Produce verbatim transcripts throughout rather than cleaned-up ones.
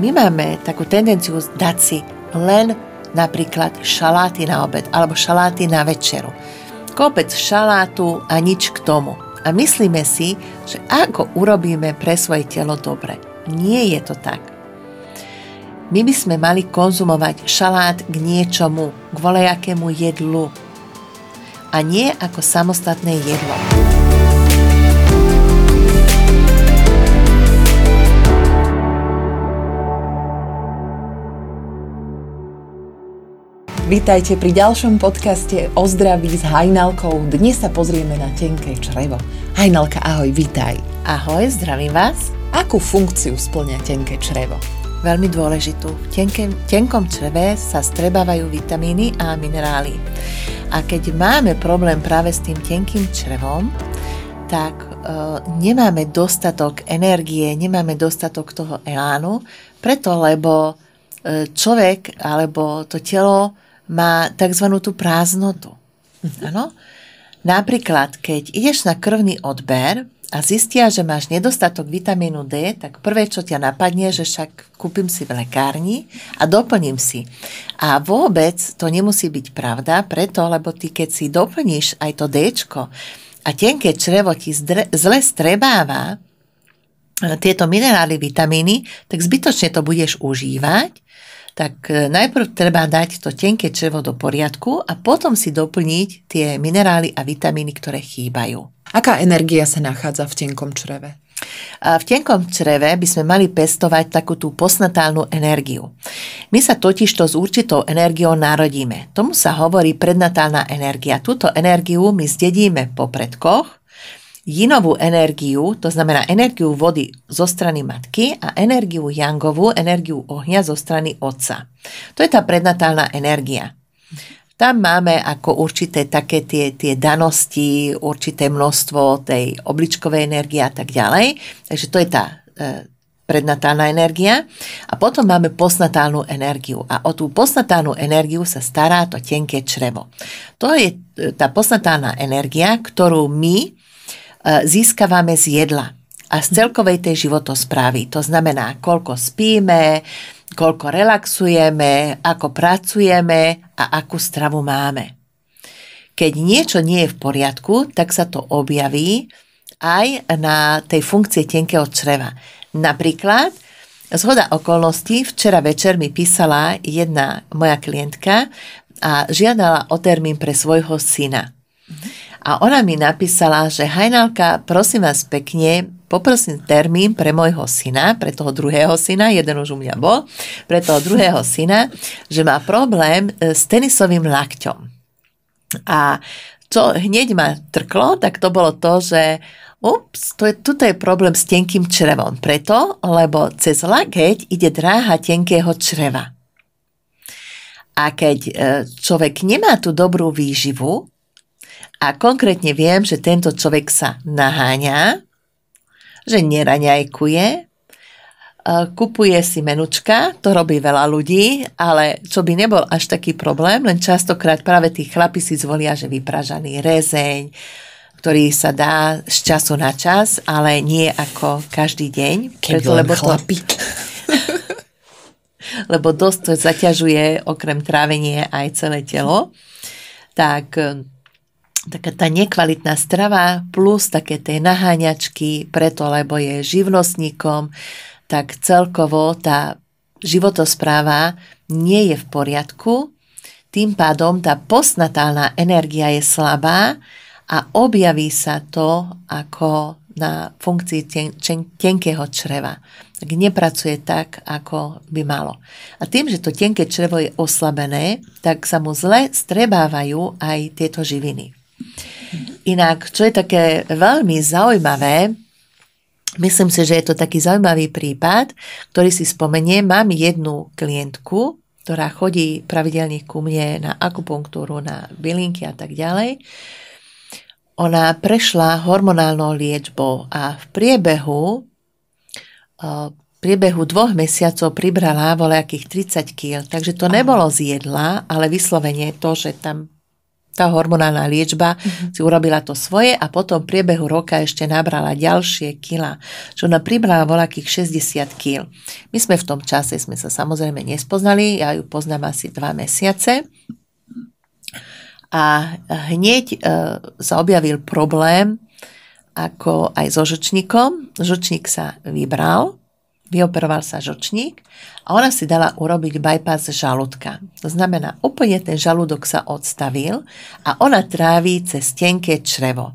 my máme takú tendenciu dať si len napríklad šaláty na obed alebo šaláty na večeru. Kopec šalátu a nič k tomu. A myslíme si, že ako urobíme pre svoje telo dobre. Nie je to tak. My by sme mali konzumovať šalát k niečomu, k volejakému jedlu. A nie ako samostatné jedlo. Vítajte pri ďalšom podcaste o zdraví s Hajnalkou. Dnes sa pozrieme na tenké črevo. Hajnalka, ahoj, vítaj. Ahoj, zdravím vás. Akú funkciu spĺňa tenké črevo? Veľmi dôležitú. V tenkem, tenkom čreve sa strebávajú vitamíny a minerály. A keď máme problém práve s tým tenkým črevom, tak e, nemáme dostatok energie, nemáme dostatok toho elánu, preto lebo e, človek alebo to telo má tzv. Tú prázdnotu. Áno? Napríklad, keď ideš na krvný odber a zistia, že máš nedostatok vitamínu D, tak prvé, čo ťa napadne, že však kúpim si v lekárni a doplním si. A vôbec to nemusí byť pravda, preto, lebo ty, keď si doplníš aj to Dčko a tenké črevo ti zdre, zle strebáva tieto minerály, vitamíny, tak zbytočne to budeš užívať. Tak najprv treba dať to tenké črevo do poriadku a potom si doplniť tie minerály a vitamíny, ktoré chýbajú. Aká energia sa nachádza v tenkom čreve? V tenkom čreve by sme mali pestovať takú tú postnatálnu energiu. My sa totižto s určitou energiou narodíme. Tomu sa hovorí prednatálna energia. Túto energiu my zdedíme po predkoch, jinovú energiu, to znamená energiu vody zo strany matky a energiu jangovú, energiu ohňa zo strany otca. To je tá prednatálna energia. Tam máme ako určité také tie, tie danosti, určité množstvo tej obličkovej energie a tak ďalej. Takže to je tá e, prednatálna energia. A potom máme postnatálnu energiu. A o tú postnatálnu energiu sa stará to tenké črevo. To je tá postnatálna energia, ktorú my získavame z jedla a z celkovej tej životosprávy. To znamená, koľko spíme, koľko relaxujeme, ako pracujeme a akú stravu máme. Keď niečo nie je v poriadku, tak sa to objaví aj na tej funkcie tenkého čreva. Napríklad, zhoda okolností, včera večer mi písala jedna moja klientka a žiadala o termín pre svojho syna. A ona mi napísala, že Hajnalka, prosím vás pekne, poprosím termín pre môjho syna, pre toho druhého syna, jeden už u mňa bol, pre toho druhého syna, že má problém s tenisovým lakťom. A čo hneď ma trklo, tak to bolo to, že ups, to je, tuto je problém s tenkým črevom. Preto, lebo cez lakeť ide dráha tenkého čreva. A keď človek nemá tú dobrú výživu, a konkrétne viem, že tento človek sa naháňa, že neraňajkuje, kupuje si menučka, to robí veľa ľudí, ale čo by nebol až taký problém, len častokrát práve tí chlapi si zvolia, že vypražaný rezeň, ktorý sa dá z času na čas, ale nie ako každý deň. Keby len lebo chlapi. To, lebo dosť to zaťažuje okrem trávenia aj celé telo. Tak taká tá nekvalitná strava plus také tej naháňačky, preto lebo je živnostníkom, tak celkovo tá životospráva nie je v poriadku. Tým pádom tá postnatálna energia je slabá a objaví sa to ako na funkcii ten, ten, tenkého čreva. Tak nepracuje tak, ako by malo. A tým, že to tenké črevo je oslabené, tak sa mu zle strebávajú aj tieto živiny. Inak, čo je také veľmi zaujímavé, myslím si, že je to taký zaujímavý prípad, ktorý si spomeniem. Mám jednu klientku, ktorá chodí pravidelne ku mne na akupunktúru, na bylinky a tak ďalej. Ona prešla hormonálnou liečbou a v priebehu, v priebehu dvoch mesiacov pribrala voľakých tridsať kíl. Takže to nebolo z jedla, ale vyslovene to, že tam Tá hormonálna liečba mm-hmm. si urobila to svoje a potom v priebehu roka ešte nabrala ďalšie kila. Čo ona pribrala voľakých šesťdesiat kíl. My sme v tom čase, sme sa samozrejme nespoznali, ja ju poznám asi dva mesiace. A hneď e, sa objavil problém, ako aj so žlčníkom. Žlčník sa vybral, vyoperoval sa žlčník a ona si dala urobiť bypass žalúdka. To znamená, úplne ten žalúdok sa odstavil a ona tráví cez tenké črevo.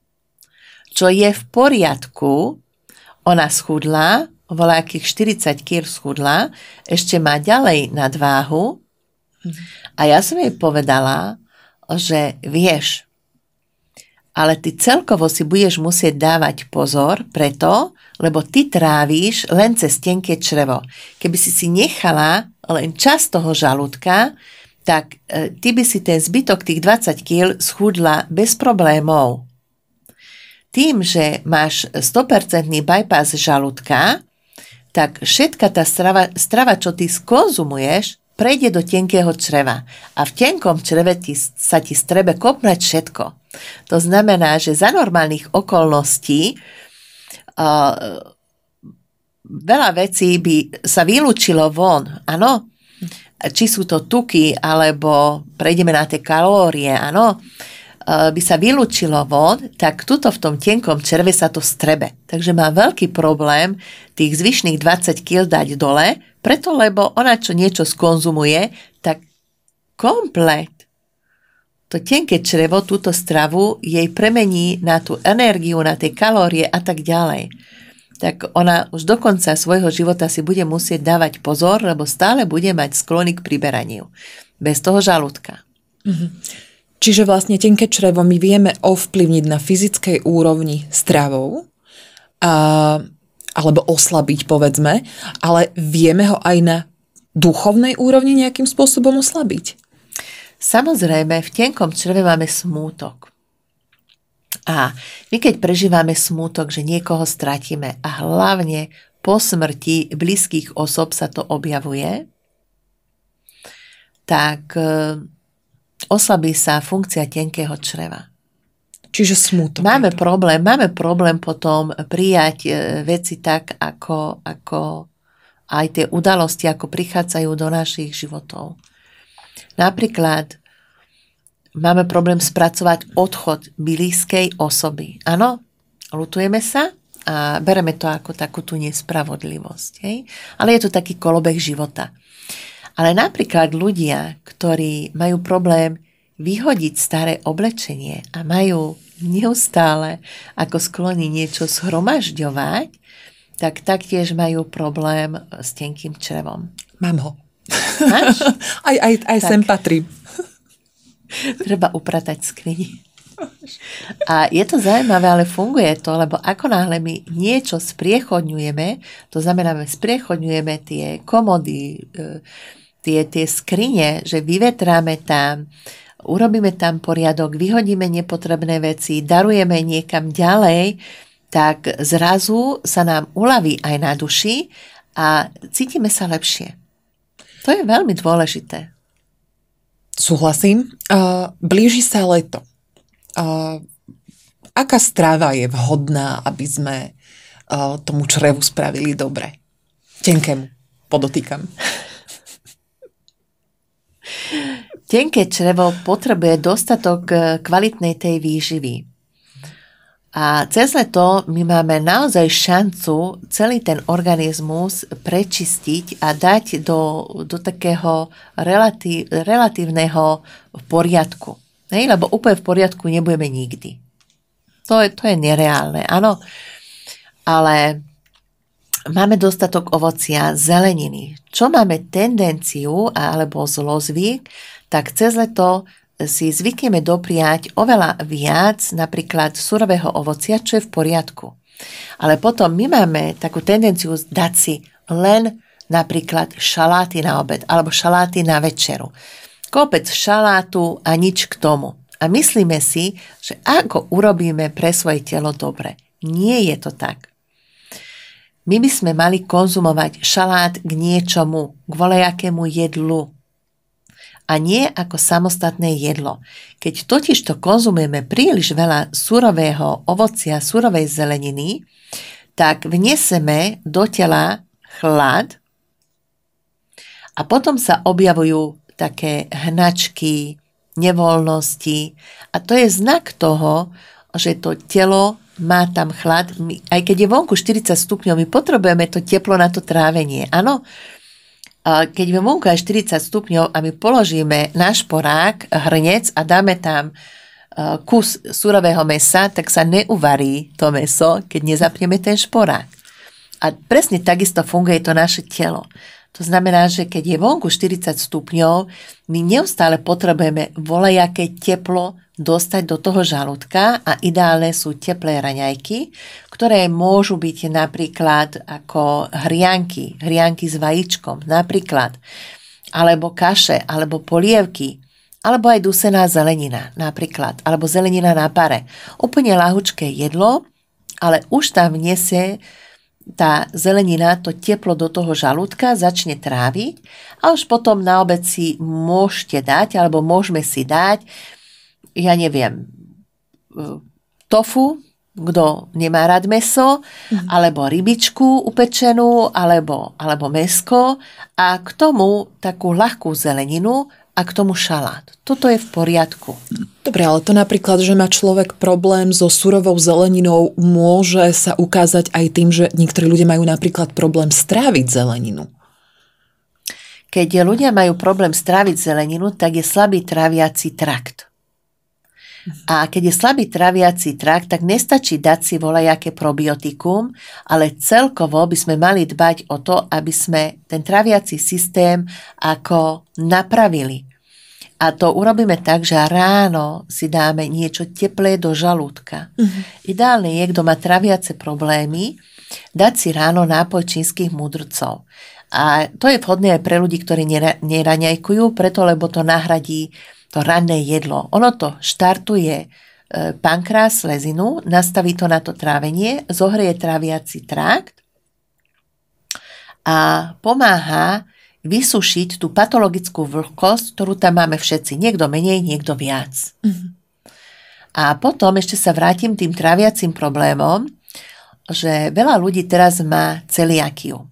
Čo je v poriadku, ona schudla, voľakých štyridsať kíl schudla, ešte má ďalej nadváhu a ja som jej povedala, že vieš, ale ty celkovo si budeš musieť dávať pozor preto, lebo ty trávíš len cez tenké črevo. Keby si si nechala len časť toho žalúdka, tak e, ty by si ten zbytok tých dvadsať kíl schudla bez problémov. Tým, že máš sto percent bypass žalúdka, tak všetka tá strava, strava, čo ty skonzumuješ, prejde do tenkého čreva. A v tenkom čreve ti, sa ti strebe kopnať všetko. To znamená, že za normálnych okolností uh, veľa vecí by sa vylúčilo von. Áno? Či sú to tuky, alebo prejdeme na tie kalórie, áno? Uh, by sa vylúčilo von, tak tuto v tom tenkom čreve sa to strebe. Takže má veľký problém tých zvyšných dvadsať kíl dať dole, preto lebo ona čo niečo skonzumuje, tak komplet to tenké črevo, túto stravu, jej premení na tú energiu, na tie kalórie a tak ďalej. Tak ona už do konca svojho života si bude musieť dávať pozor, lebo stále bude mať sklony k priberaniu. Bez toho žalúdka. Mhm. Čiže vlastne tenké črevo my vieme ovplyvniť na fyzickej úrovni stravou, a, alebo oslabiť, povedzme, ale vieme ho aj na duchovnej úrovni nejakým spôsobom oslabiť. Samozrejme, v tenkom čreve máme smútok. A my keď prežívame smútok, že niekoho stratíme a hlavne po smrti blízkych osob sa to objavuje, tak e, oslabí sa funkcia tenkého čreva. Čiže smútok. Máme problém, máme problém potom prijať e, veci tak, ako, ako aj tie udalosti, ako prichádzajú do našich životov. Napríklad máme problém spracovať odchod blízkej osoby. Áno, ľutujeme sa a bereme to ako takú tú nespravodlivosť. Hej? Ale je to taký kolobeh života. Ale napríklad ľudia, ktorí majú problém vyhodiť staré oblečenie a majú neustále ako sklony niečo zhromažďovať, tak taktiež majú problém s tenkým črevom. Mám ho. Máš? Aj, aj, aj sem patrím. Treba upratať skrini. A je to zaujímavé, ale funguje to, lebo ako náhle my niečo spriechodňujeme, to znamená, my spriechodňujeme tie komody, tie, tie skrine, že vyvetráme tam, urobíme tam poriadok, vyhodíme nepotrebné veci, darujeme niekam ďalej, tak zrazu sa nám uľaví aj na duši a cítime sa lepšie. To je veľmi dôležité. Súhlasím. Uh, blíži sa leto. Uh, aká strava je vhodná, aby sme uh, tomu črevu spravili dobre? Tenkému, podotýkam. Tenké črevo potrebuje dostatok kvalitnej tej výživy. A cez leto my máme naozaj šancu celý ten organizmus prečistiť a dať do, do takého relatív, relatívneho poriadku. Hej? Lebo úplne v poriadku nebudeme nikdy. To je, to je nereálne, áno. Ale máme dostatok ovocia, zeleniny. Čo máme tendenciu alebo zlozvyk, tak cez leto si zvykneme dopriať oveľa viac napríklad surového ovocia, čo je v poriadku. Ale potom my máme takú tendenciu dať si len napríklad šaláty na obed alebo šaláty na večeru. Kopec šalátu a nič k tomu. A myslíme si, že ako urobíme pre svoje telo dobre. Nie je to tak. My by sme mali konzumovať šalát k niečomu, k volejakému jedlu. a nie ako samostatné jedlo. Keď totiž to konzumujeme príliš veľa surového ovocia, surovej zeleniny, tak vneseme do tela chlad a potom sa objavujú také hnačky, nevoľnosti a to je znak toho, že to telo má tam chlad. My, aj keď je vonku štyridsať stupňov, my potrebujeme to teplo na to trávenie. Áno, keď je vonku aj štyridsať stupňov a my položíme na šporák hrnec a dáme tam kus surového mesa, tak sa neuvarí to meso, keď nezapneme ten šporák. A presne takisto funguje to naše telo. To znamená, že keď je vonku štyridsať stupňov, my neustále potrebujeme volejaké teplo dostať do toho žalúdka a ideálne sú teplé raňajky, ktoré môžu byť napríklad ako hrianky, hrianky s vajíčkom napríklad, alebo kaše, alebo polievky, alebo aj dusená zelenina napríklad, alebo zelenina na pare. Úplne ľahučké jedlo, ale už tam vniesie tá zelenina to teplo do toho žalúdka, začne tráviť a už potom na obed si môžete dať, alebo môžeme si dať ja neviem, tofu, kto nemá rád mäso, mm. alebo rybičku upečenú, alebo, alebo mäsko a k tomu takú ľahkú zeleninu a k tomu šalát. Toto je v poriadku. Dobre, ale to napríklad, že má človek problém so surovou zeleninou, môže sa ukázať aj tým, že niektorí ľudia majú napríklad problém stráviť zeleninu. Keď ľudia majú problém stráviť zeleninu, tak je slabý tráviaci trakt. A keď je slabý traviaci trakt, tak nestačí dať si voľajaké probiotikum, ale celkovo by sme mali dbať o to, aby sme ten traviaci systém ako napravili. A to urobíme tak, že ráno si dáme niečo teplé do žalúdka. Uh-huh. Ideálne je, kto má traviace problémy, dať si ráno nápoj čínskych múdrcov. A to je vhodné aj pre ľudí, ktorí neraňajkujú, preto lebo to nahradí to ranné jedlo. Ono to štartuje e, pankrás, slezinu, nastaví to na to trávenie, zohreje tráviaci trakt a pomáha vysušiť tú patologickú vlhkosť, ktorú tam máme všetci. Niekto menej, niekto viac. Mm-hmm. A potom ešte sa vrátim tým tráviacim problémom, že veľa ľudí teraz má celiakiu.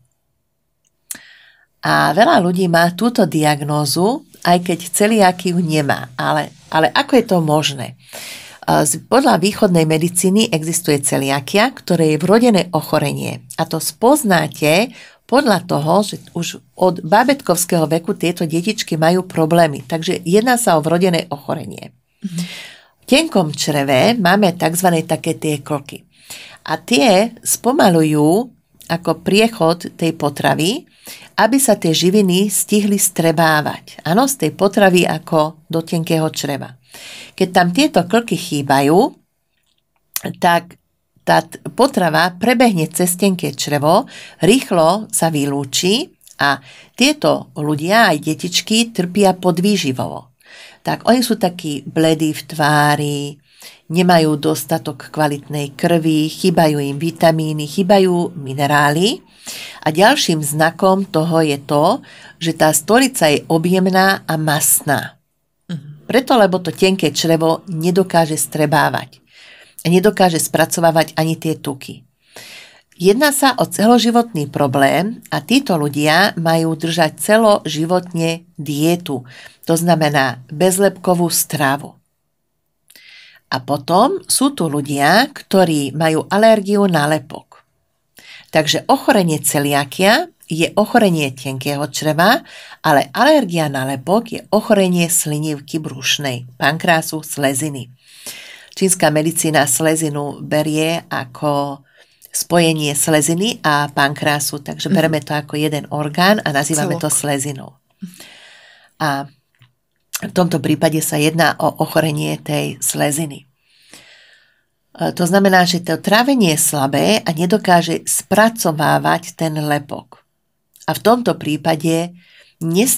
A veľa ľudí má túto diagnózu, aj keď celiakiu nemá. Ale, ale ako je to možné? Podľa východnej medicíny existuje celiakia, ktoré je vrodené ochorenie. A to spoznáte podľa toho, že už od bábätkovského veku tieto detičky majú problémy. Takže jedná sa o vrodené ochorenie. Mhm. V tenkom čreve máme tzv. Také tie klky. A tie spomalujú ako priechod tej potravy, aby sa tie živiny stihli strebávať. Áno, z tej potravy ako do tenkého čreva. Keď tam tieto klky chýbajú, tak tá potrava prebehne cez tenké črevo, rýchlo sa vylúči a tieto ľudia, aj detičky, trpia podvýživovo. Tak oni sú takí bledí v tvári, nemajú dostatok kvalitnej krvi, chýbajú im vitamíny, chýbajú minerály. A ďalším znakom toho je to, že tá stolica je objemná a mastná. Preto, lebo to tenké črevo nedokáže strebávať. A nedokáže spracovávať ani tie tuky. Jedná sa o celoživotný problém a títo ľudia majú držať celoživotne dietu. To znamená bezlepkovú stravu. A potom sú tu ľudia, ktorí majú alergiu na lepok. Takže ochorenie celiakia je ochorenie tenkého čreva, ale alergia na lepok je ochorenie slinivky brušnej, pankrásu, sleziny. Čínska medicína slezinu berie ako spojenie sleziny a pankrásu, takže bereme to ako jeden orgán a nazývame to slezinou. A v tomto prípade sa jedná o ochorenie tej sleziny. To znamená, že to trávenie je slabé a nedokáže spracovávať ten lepok. A v tomto prípade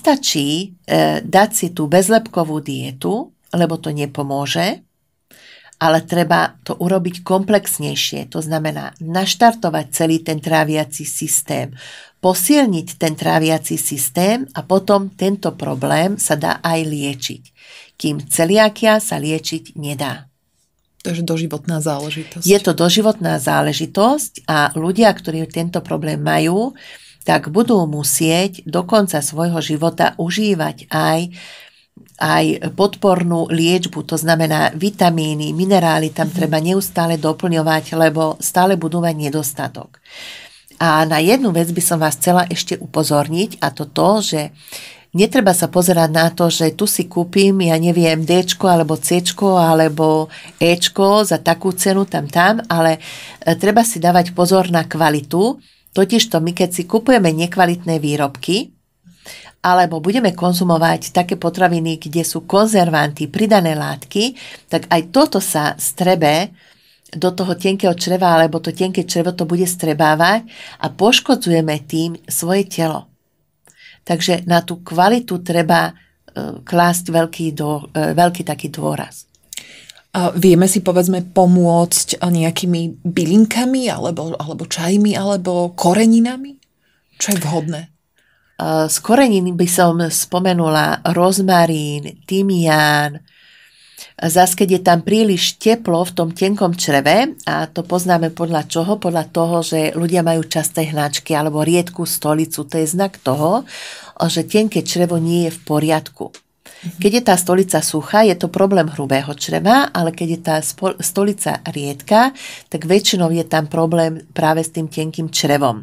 nestačí e, dať si tú bezlepkovú dietu, lebo to nepomôže, ale treba to urobiť komplexnejšie. To znamená naštartovať celý ten tráviaci systém, posilniť ten tráviaci systém a potom tento problém sa dá aj liečiť. Kým celiakia sa liečiť nedá. To je doživotná záležitosť. Je to doživotná záležitosť a ľudia, ktorí tento problém majú, tak budú musieť do konca svojho života užívať aj, aj podpornú liečbu, to znamená vitamíny, minerály tam mm-hmm. treba neustále doplňovať, lebo stále budú mať nedostatok. A na jednu vec by som vás chcela ešte upozorniť a to to, že netreba sa pozerať na to, že tu si kúpim, ja neviem, Dčko alebo Cčko alebo Ečko za takú cenu tam tam, ale treba si dávať pozor na kvalitu, totižto my keď si kupujeme nekvalitné výrobky, alebo budeme konzumovať také potraviny, kde sú konzervanty, pridané látky, tak aj toto sa strebe do toho tenkého čreva, alebo to tenké črevo to bude strebávať a poškodzujeme tým svoje telo. Takže na tú kvalitu treba klásť veľký, do, veľký taký dôraz. A vieme si povedzme pomôcť nejakými bylinkami alebo, alebo čajmi alebo koreninami? Čo je vhodné? Z korenín by som spomenula rozmarín, tymián. Zas keď je tam príliš teplo v tom tenkom čreve, a to poznáme podľa čoho? Podľa toho, že ľudia majú časté hnačky alebo riedku stolicu. To je znak toho, že tenké črevo nie je v poriadku. Keď je tá stolica suchá, je to problém hrubého čreva, ale keď je tá stolica riedka, tak väčšinou je tam problém práve s tým tenkým črevom.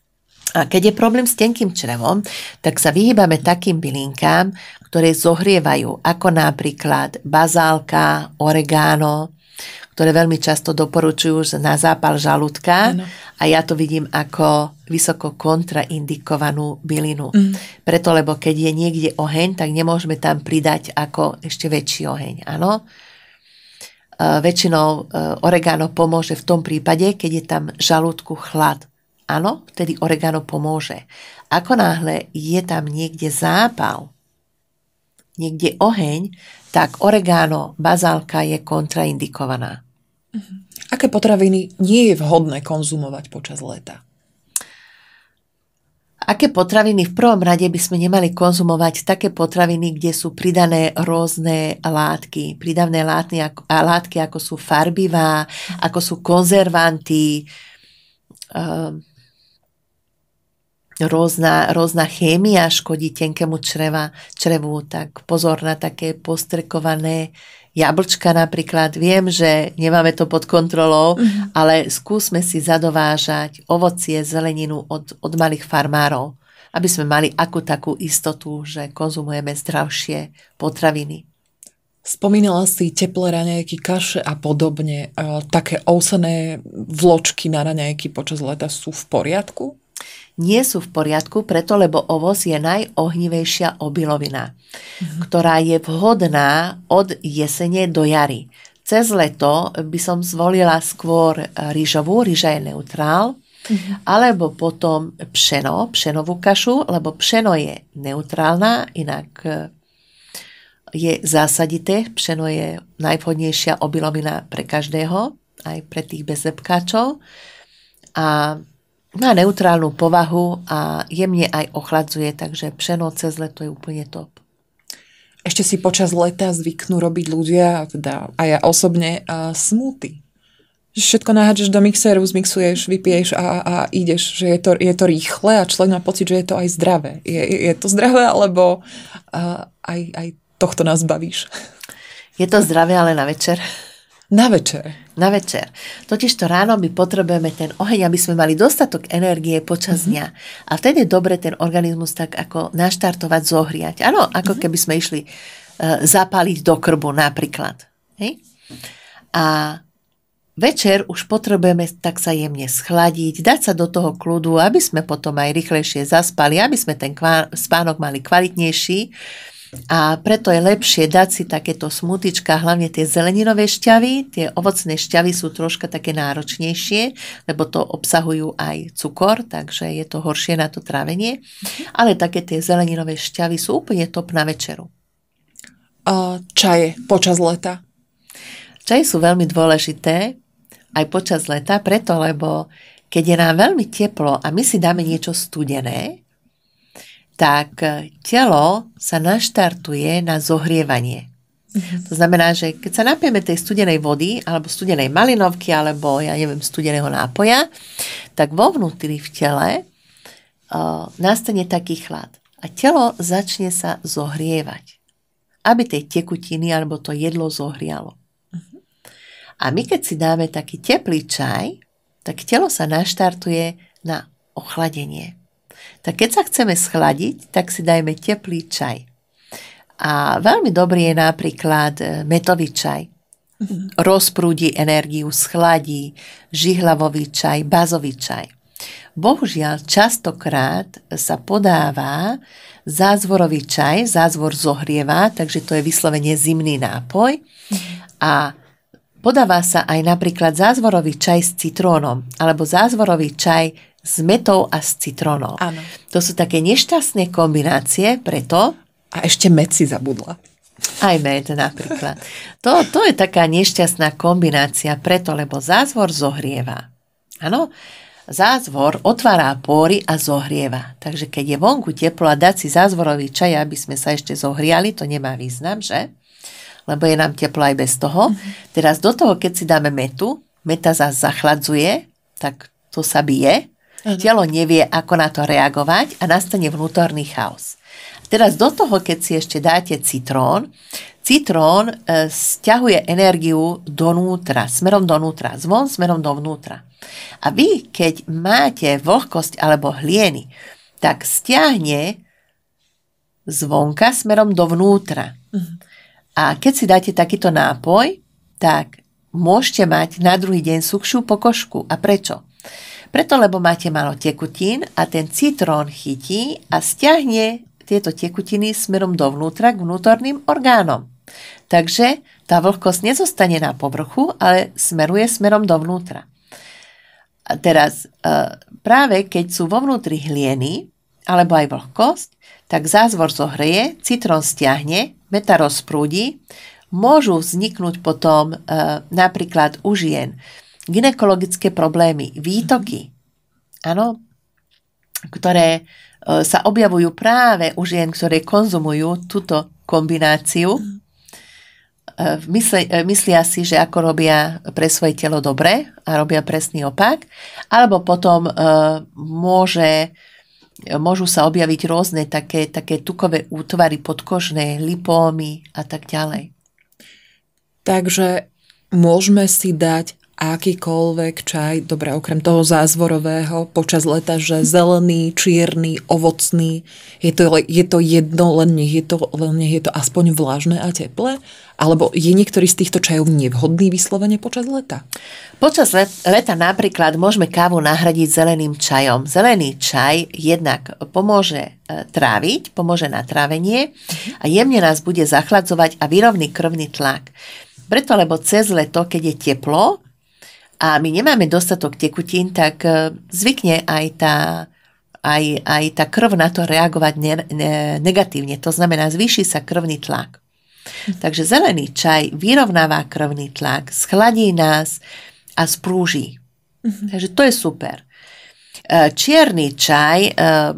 A keď je problém s tenkým črevom, tak sa vyhýbame takým bylinkám, ktoré zohrievajú, ako napríklad bazálka, oregano, ktoré veľmi často doporučujú na zápal žalúdka. Ano. A ja to vidím ako vysoko kontraindikovanú bylinu. Mm. Preto, lebo keď je niekde oheň, tak nemôžeme tam pridať ako ešte väčší oheň. Áno? E, väčšinou e, oregano pomôže v tom prípade, keď je tam žalúdku chlad. Áno, vtedy oregano pomôže. Ako náhle je tam niekde zápal, niekde oheň, tak oregano, bazálka je kontraindikovaná. Uh-huh. Aké potraviny nie je vhodné konzumovať počas leta? Aké potraviny? V prvom rade by sme nemali konzumovať také potraviny, kde sú pridané rôzne látky. Pridavné látky, ako, látky, ako sú farbivá, ako sú konzervanty, um, Rôzna, rôzna chémia škodí tenkému čreva, črevu, tak pozor na také postrekované jablčka napríklad. Viem, že nemáme to pod kontrolou, mm-hmm. ale skúsme si zadovážať ovocie, zeleninu od, od malých farmárov, aby sme mali akú takú istotu, že konzumujeme zdravšie potraviny. Spomínala si teplé raňajky, kaše a podobne. E, také ousané vločky na raňajky počas leta sú v poriadku? Nie sú v poriadku, preto lebo ovoz je najohnivejšia obilovina, mm-hmm. ktorá je vhodná od jesene do jary. Cez leto by som zvolila skôr ryžovú, ryža je neutrál, mm-hmm. alebo potom pšeno, pšenovú kašu, lebo pšeno je neutrálna, inak je zásadité. Pšeno je najvhodnejšia obilovina pre každého, aj pre tých bezlepkáčov. A má neutrálnu povahu a jemne aj ochladzuje, takže pšeno cez leto je úplne top. Ešte si počas leta zvyknú robiť ľudia, teda aj ja osobne, uh, smoothie. Všetko nahádžeš do mixéru, zmixuješ, vypiješ a, a ideš, že je to, je to rýchle a človek má pocit, že je to aj zdravé. Je, je to zdravé, alebo uh, aj, aj tohto nás bavíš? Je to zdravé, ale na večer. Na večer. Na večer. Totižto ráno my potrebujeme ten oheň, aby sme mali dostatok energie počas dňa. Uh-huh. A vtedy je dobre ten organizmus tak ako naštartovať, zohriať. Áno, ako uh-huh. keby sme išli uh, zapáliť do krbu napríklad. Hej? A večer už potrebujeme tak sa jemne schladiť, dať sa do toho kľudu, aby sme potom aj rýchlejšie zaspali, aby sme ten kvá- spánok mali kvalitnejší. A preto je lepšie dať si takéto smutička, hlavne tie zeleninové šťavy. Tie ovocné šťavy sú troška také náročnejšie, lebo to obsahujú aj cukor, takže je to horšie na to trávenie. Ale také tie zeleninové šťavy sú úplne top na večeru. A čaje počas leta? Čaje sú veľmi dôležité aj počas leta, preto lebo keď je nám veľmi teplo a my si dáme niečo studené, tak telo sa naštartuje na zohrievanie. Mm-hmm. To znamená, že keď sa napijeme tej studenej vody, alebo studenej malinovky, alebo ja neviem, studeného nápoja, tak vo vnútri v tele uh, nastane taký chlad. A telo začne sa zohrievať, aby tej tekutiny alebo to jedlo zohrialo. Mm-hmm. A my keď si dáme taký teplý čaj, tak telo sa naštartuje na ochladenie. Tak keď sa chceme schladiť, tak si dajme teplý čaj. A veľmi dobrý je napríklad metový čaj. Mm-hmm. Rozprúdi energiu, schladí, žihlavový čaj, bazový čaj. Bohužiaľ, častokrát sa podáva zázvorový čaj, zázvor zohrieva, takže to je vyslovene zimný nápoj. Mm-hmm. A podáva sa aj napríklad zázvorový čaj s citrónom, alebo zázvorový čaj s metou a s citrónom. Áno. To sú také nešťastné kombinácie, preto... A ešte med si zabudla. Aj med napríklad. To, to je taká nešťastná kombinácia, preto, lebo zázvor zohrieva. Áno, zázvor otvára pory a zohrieva. Takže keď je vonku teplo a dať si zázvorový čaj, aby sme sa ešte zohriali, to nemá význam, že? Lebo je nám teplo aj bez toho. Mm-hmm. Teraz do toho, keď si dáme metu, meta zás zachladzuje, tak to sa bije. Mm-hmm. Telo nevie, ako na to reagovať a nastane vnútorný chaos. Teraz do toho, keď si ešte dáte citrón, citrón e, stiahuje energiu donútra, smerom donútra, zvon smerom dovnútra. A vy, keď máte vlhkosť alebo hlieny, tak stiahne zvonka smerom dovnútra. Mm-hmm. A keď si dáte takýto nápoj, tak môžete mať na druhý deň suchšiu pokožku. A prečo? Preto, lebo máte málo tekutín a ten citrón chytí a stiahne tieto tekutiny smerom dovnútra k vnútorným orgánom. Takže tá vlhkosť nezostane na povrchu, ale smeruje smerom dovnútra. A teraz práve keď sú vo vnútri hlieny alebo aj vlhkosť, tak zázvor zohreje, citrón stiahne, meta rozprúdi, môžu vzniknúť potom napríklad u žien gynekologické problémy, výtoky, áno, ktoré sa objavujú práve u žien, ktoré konzumujú túto kombináciu. Myslia, myslia si, že ako robia pre svoje telo dobre a robia presný opak, alebo potom uh, môže, môžu sa objaviť rôzne také, také tukové útvary podkožné, lipómy a tak ďalej. Takže môžeme si dať akýkoľvek čaj, dobre, okrem toho zázvorového, počas leta, že zelený, čierny, ovocný, je to, je to jedno, len nech je to, len nech je to aspoň vlažné a teplé? Alebo je niektorý z týchto čajov nevhodný vyslovene počas leta? Počas leta napríklad môžeme kávu nahradiť zeleným čajom. Zelený čaj jednak pomôže tráviť, pomôže na trávenie a jemne nás bude zachladzovať a vyrovný krvný tlak. Preto, lebo cez leto, keď je teplo, a my nemáme dostatok tekutín, tak zvykne aj tá, aj, aj tá krv na to reagovať ne, ne, negatívne. To znamená, zvýši sa krvný tlak. Mm. Takže zelený čaj vyrovnáva krvný tlak, schladí nás a sprúži. Mm-hmm. Takže to je super. Čierny čaj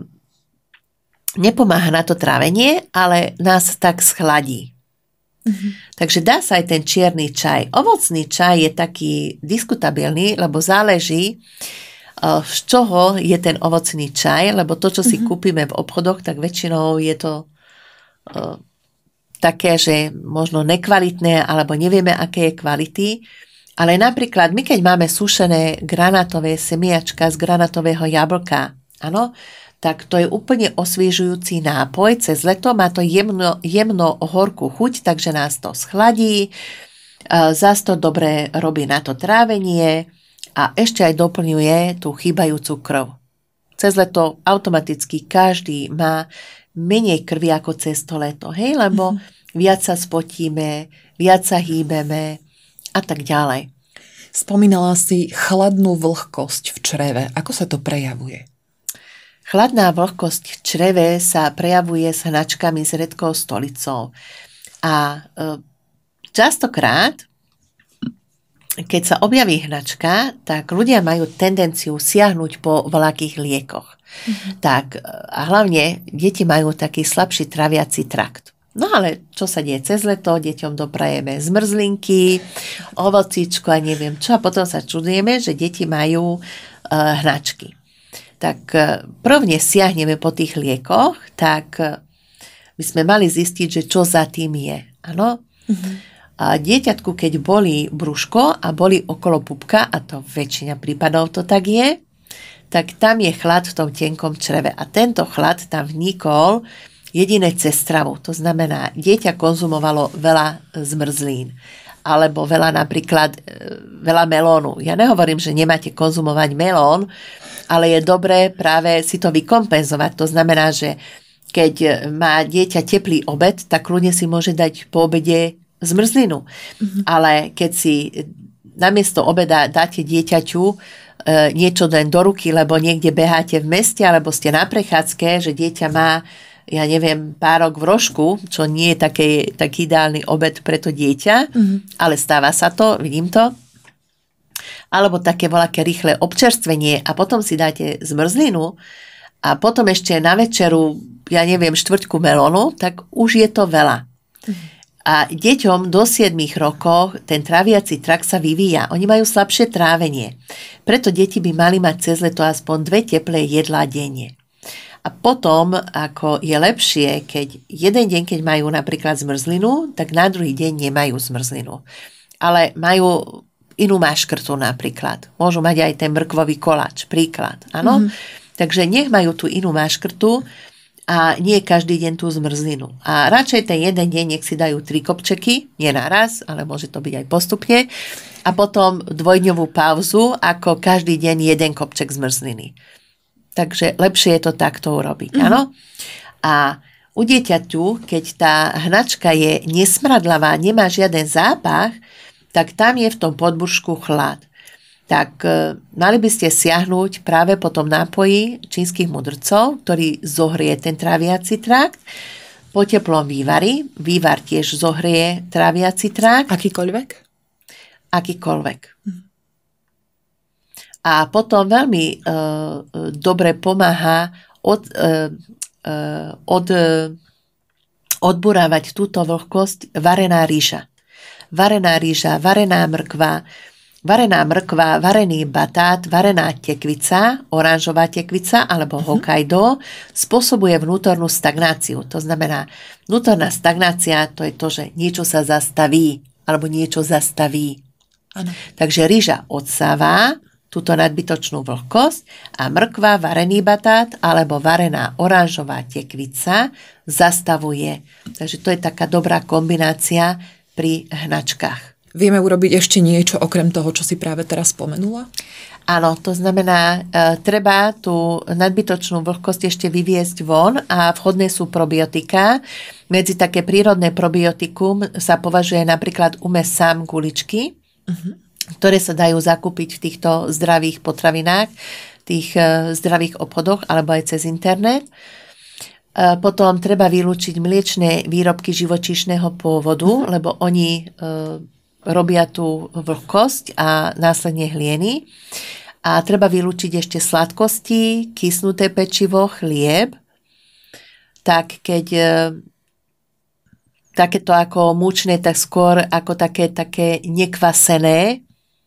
nepomáha na to trávenie, ale nás tak schladí. Mm-hmm. Takže dá sa aj ten čierny čaj. Ovocný čaj je taký diskutabilný, lebo záleží, z čoho je ten ovocný čaj, lebo to, čo si mm-hmm. kúpime v obchodoch, tak väčšinou je to uh, také, že možno nekvalitné, alebo nevieme, aké je kvality. Ale napríklad my, keď máme sušené granátové semiačka z granátového jablka, áno, tak to je úplne osviežujúci nápoj. Cez leto má to jemno, jemno horkú chuť, takže nás to schladí. Zas to dobre robí na to trávenie a ešte aj doplňuje tú chýbajúcu krv. Cez leto automaticky každý má menej krvi ako cez to leto, hej, lebo mm-hmm. viac sa spotíme, viac sa hýbeme a tak ďalej. Spomínala si chladnú vlhkosť v čreve. Ako sa to prejavuje? Chladná vlhkosť v čreve sa prejavuje s hnačkami s redkou stolicou. A e, častokrát keď sa objaví hnačka, tak ľudia majú tendenciu siahnuť po voľakých liekoch. Mm-hmm. Tak a hlavne deti majú taký slabší traviaci trakt. No ale čo sa deje cez leto, deťom doprajeme zmrzlinky, ovocíčko a neviem čo a potom sa čudujeme, že deti majú uh, hnačky. Tak uh, prvne siahneme po tých liekoch, tak uh, by sme mali zistiť, že čo za tým je. Áno? Mm-hmm. A dieťatku, keď bolí brúško a bolí okolo pupka, a to väčšina prípadov to tak je, tak tam je chlad v tom tenkom čreve. A tento chlad tam vnikol jediné cez stravu. To znamená, dieťa konzumovalo veľa zmrzlín. Alebo veľa napríklad, veľa melónu. Ja nehovorím, že nemáte konzumovať melón, ale je dobré práve si to vykompenzovať. To znamená, že keď má dieťa teplý obed, tak ľudne si môže dať po obede zmrzlinu. Mm-hmm. Ale keď si namiesto obeda dáte dieťaťu e, niečo len do ruky, lebo niekde beháte v meste, alebo ste na prechádzke, že dieťa má, ja neviem, párok v rožku, čo nie je taký, taký ideálny obed pre to dieťa, mm-hmm. ale stáva sa to, vidím to. Alebo také voľaké rýchle občerstvenie a potom si dáte zmrzlinu a potom ešte na večeru, ja neviem, štvrťku melónu, tak už je to veľa. Mm-hmm. A deťom do siedmich rokov ten tráviaci trakt sa vyvíja. Oni majú slabšie trávenie. Preto deti by mali mať cez leto aspoň dve teplé jedlá denne. A potom, ako je lepšie, keď jeden deň, keď majú napríklad zmrzlinu, tak na druhý deň nemajú zmrzlinu. Ale majú inú maškrtu napríklad. Môžu mať aj ten mrkvový koláč, príklad. Áno? Mm-hmm. Takže nech majú tú inú maškrtu, a nie každý deň tú zmrzlinu. A radšej ten jeden deň nech si dajú tri kopčeky, nie naraz, ale môže to byť aj postupne, a potom dvojdňovú pauzu, ako každý deň jeden kopček zmrzliny. Takže lepšie je to takto urobiť, mm. áno? A u dieťaťu, keď tá hnačka je nesmradlavá, nemá žiaden zápach, tak tam je v tom podbrušku chlad. Tak e, mali by ste siahnuť práve po tom nápoji čínskych mudrcov, ktorý zohrie ten tráviaci trakt. Po teplom vývari. Vývar tiež zohrie tráviaci trakt. Akýkoľvek? Akýkoľvek. Hm. A potom veľmi e, dobre pomáha od, e, e, od, e, odburávať túto vlhkosť varená rýža. Varená rýža, varená mrkva, varená mrkva, varený batát, varená tekvica, oranžová tekvica alebo uh-huh. Hokkaido spôsobuje vnútornú stagnáciu. To znamená, vnútorná stagnácia to je to, že niečo sa zastaví alebo niečo zastaví. Ano. Takže rýža odsáva túto nadbytočnú vlhkosť a mrkva, varený batát alebo varená oranžová tekvica zastavuje. Takže to je taká dobrá kombinácia pri hnačkách. Vieme urobiť ešte niečo okrem toho, čo si práve teraz spomenula? Áno, to znamená, e, treba tú nadbytočnú vlhkosť ešte vyviesť von a vhodné sú probiotika. Medzi také prírodné probiotikum sa považuje napríklad umes sám guličky, uh-huh. ktoré sa dajú zakúpiť v týchto zdravých potravinách, tých e, zdravých obchodoch alebo aj cez internet. E, potom treba vylúčiť mliečne výrobky živočíšneho pôvodu, uh-huh. lebo oni e, robia tú vlhkosť a následne hlieny. A treba vylúčiť ešte sladkosti, kysnuté pečivo, chlieb. Tak keď e, takéto ako múčne, tak skôr ako také, také nekvasené e,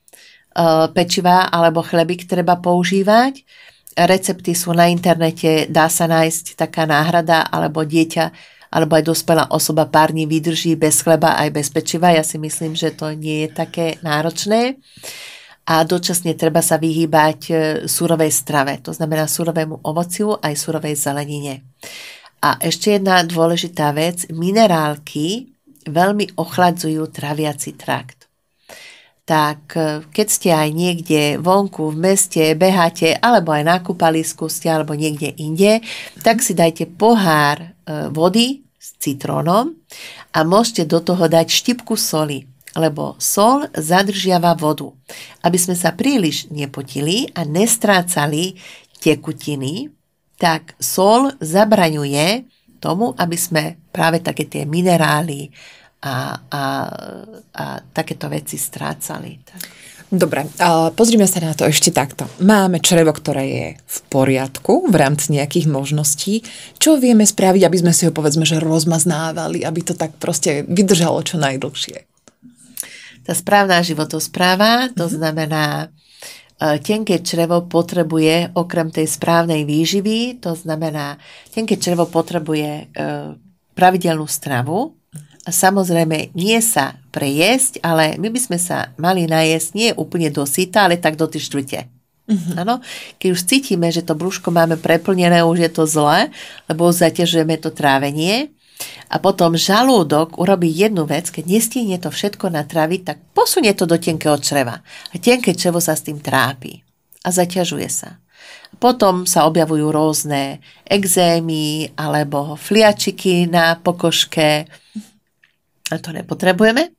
pečivá alebo chlebík treba používať. Recepty sú na internete, dá sa nájsť taká náhrada, alebo dieťa alebo aj dospelá osoba pár dní vydrží bez chleba aj bez pečiva. Ja si myslím, že to nie je také náročné. A dočasne treba sa vyhýbať surovej strave, to znamená surovému ovociu aj surovej zelenine. A ešte jedna dôležitá vec, minerálky veľmi ochladzujú traviaci trakt. Tak keď ste aj niekde vonku v meste beháte, alebo aj na kúpalisku ste, alebo niekde inde, tak si dajte pohár vody s citrónom a môžete do toho dať štipku soli, lebo sol zadržiava vodu. Aby sme sa príliš nepotili a nestrácali tekutiny, tak sol zabraňuje tomu, aby sme práve také tie minerály a, a, a takéto veci strácali. Tak. Dobre, ale pozrime sa na to ešte takto. Máme črevo, ktoré je v poriadku v rámci nejakých možností. Čo vieme spraviť, aby sme si ho povedzme, že rozmaznávali, aby to tak proste vydržalo čo najdlhšie? Tá správna životospráva, to mm-hmm. znamená, tenké črevo potrebuje okrem tej správnej výživy, to znamená, tenké črevo potrebuje pravidelnú stravu. A samozrejme, nie sa prejesť, ale my by sme sa mali najesť nie úplne do syta, ale tak do tri štvrte. Uh-huh. Keď už cítime, že to brúško máme preplnené, už je to zlé, lebo zaťažujeme to trávenie. A potom žalúdok urobí jednu vec, keď nestihne to všetko natraviť, tak posunie to do tenkého čreva. A tenké črevo sa s tým trápi a zaťažuje sa. Potom sa objavujú rôzne exémy alebo fliačiky na pokožke. A to nepotrebujeme.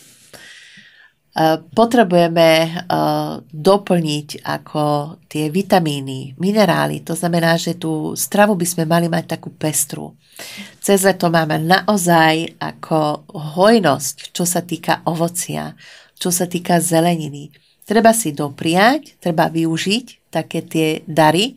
Potrebujeme doplniť ako tie vitamíny, minerály. To znamená, že tú stravu by sme mali mať takú pestru. Cez leto máme naozaj ako hojnosť, čo sa týka ovocia, čo sa týka zeleniny. Treba si dopriať, treba využiť také tie dary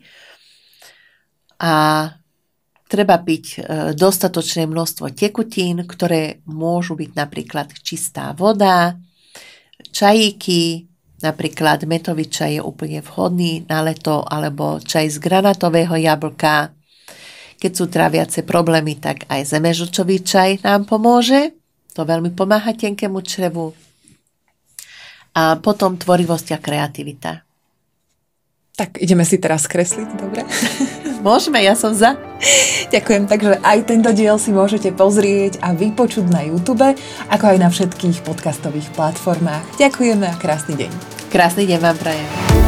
a treba piť dostatočné množstvo tekutín, ktoré môžu byť napríklad čistá voda, čajíky, napríklad metový čaj je úplne vhodný na leto, alebo čaj z granatového jablka. Keď sú tráviace problémy, tak aj zemežlčový čaj nám pomôže. To veľmi pomáha tenkému črevu. A potom tvorivosť a kreativita. Tak ideme si teraz kresliť, dobre? Môžeme, ja som za. Ďakujem, takže aj tento diel si môžete pozrieť a vypočuť na YouTube, ako aj na všetkých podcastových platformách. Ďakujeme a krásny deň. Krásny deň vám prajem.